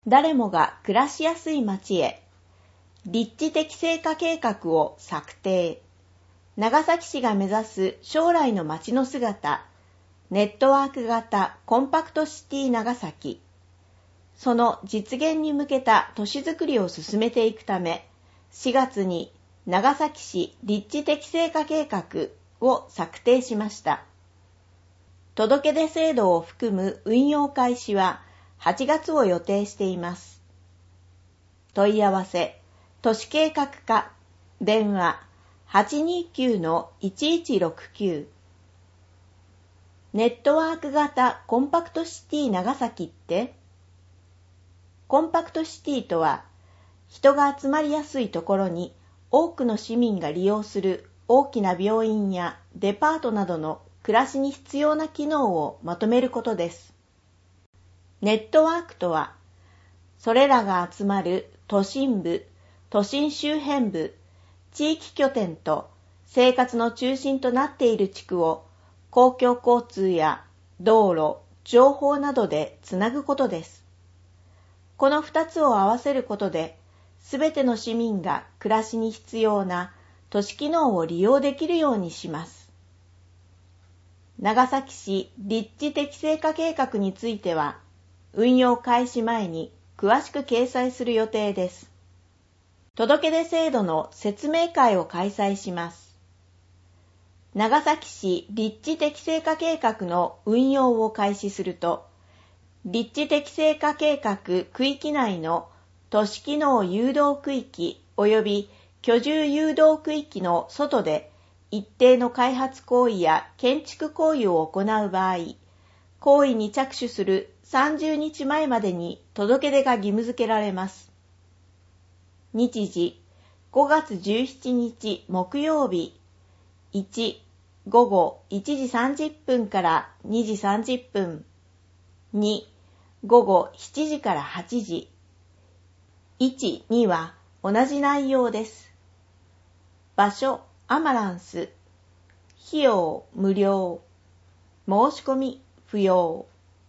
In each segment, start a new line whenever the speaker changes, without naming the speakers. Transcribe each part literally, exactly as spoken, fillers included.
誰もが暮らしやすい街へ、立地適正化計画を策定。長崎市が目指す将来の街の姿、ネットワーク型コンパクトシティ長崎。その実現に向けた都市づくりを進めていくため、しがつに長崎市立地適正化計画を策定しました。届け出制度を含む運用開始ははちがつを予定しています。問い合わせ、都市計画課、電話 はちにきゅうのいちいちろくきゅう。ネットワーク型コンパクトシティ長崎って？コンパクトシティとは、人が集まりやすいところに多くの市民が利用する大きな病院やデパートなどの暮らしに必要な機能をまとめることです。ネットワークとは、それらが集まる都心部、都心周辺部、地域拠点と生活の中心となっている地区を公共交通や道路、情報などでつなぐことです。この二つを合わせることで、すべての市民が暮らしに必要な都市機能を利用できるようにします。長崎市立地適正化計画については、運用開始前に詳しく掲載する予定です。届け出制度の説明会を開催します。長崎市立地適正化計画の運用を開始すると、立地適正化計画区域内の都市機能誘導区域及び居住誘導区域の外で一定の開発行為や建築行為を行う場合、行為に着手するさんじゅうにちまえまでに届け出が義務付けられます。日時、ごがつじゅうしちにち木曜日、いち、午後いちじさんじゅっぷんからにじさんじゅっぷん、に、午後しちじからはちじ、いち、には同じ内容です。場所、アマランス。費用、無料。申し込み、不要。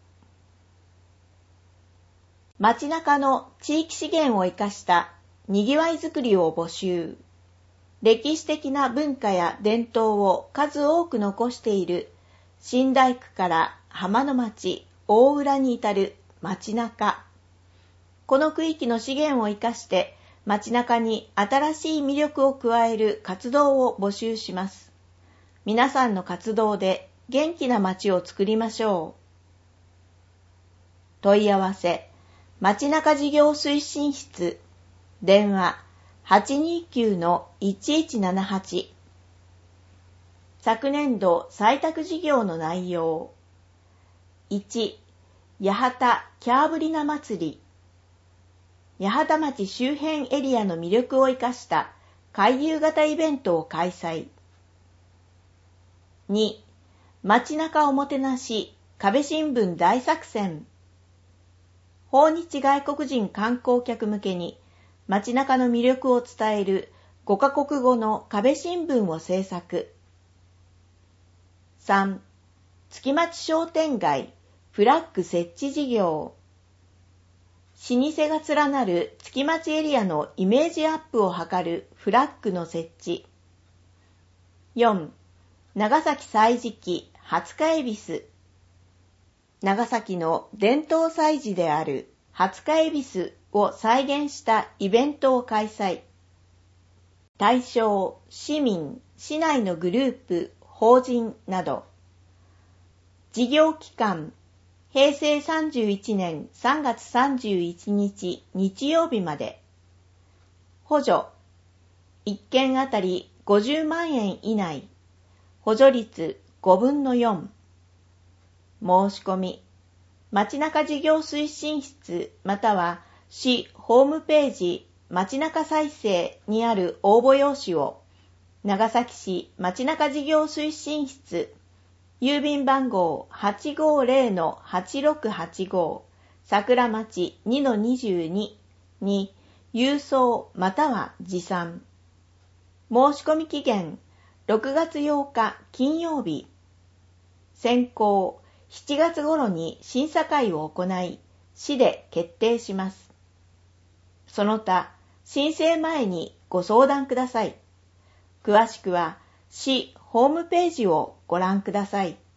街中の地域資源を生かしたにぎわいづくりを募集。歴史的な文化や伝統を数多く残している新大区から浜の町、大浦に至る街中。この区域の資源を生かして街中に新しい魅力を加える活動を募集します。皆さんの活動で元気な街を作りましょう。問い合わせ、街中事業推進室、電話 はちにきゅうのいちいちななはち。昨年度採択事業の内容。いち、八幡キャーブリナ祭り。八幡町周辺エリアの魅力を生かした回遊型イベントを開催。に、街中おもてなし壁新聞大作戦。訪日外国人観光客向けに街中の魅力を伝えるごカ国語の壁新聞を制作。さん、月町商店街フラッグ設置事業。老舗が連なる月町エリアのイメージアップを図るフラッグの設置。よん、長崎歳時期廿日恵比寿。長崎の伝統祭事である廿日恵比寿を再現したイベントを開催。対象、市民、市内のグループ、法人など。事業期間、へいせいさんじゅういちねんさんがつさんじゅういちにち日曜日まで。補助、いっけんあたりごじゅうまんえん以内。補助率ごぶんのよん。申し込み、街中事業推進室または市ホームページ街中再生にある応募用紙を長崎市街中事業推進室郵便番号 はちごーぜろのはちろくはちご 桜町 にのにじゅうに に郵送または持参。申し込み期限ろくがつようか金曜日。選考しちがつ頃に審査会を行い、 市で決定します。その他、申請前にご相談ください。詳しくは市ホームページをご覧ください。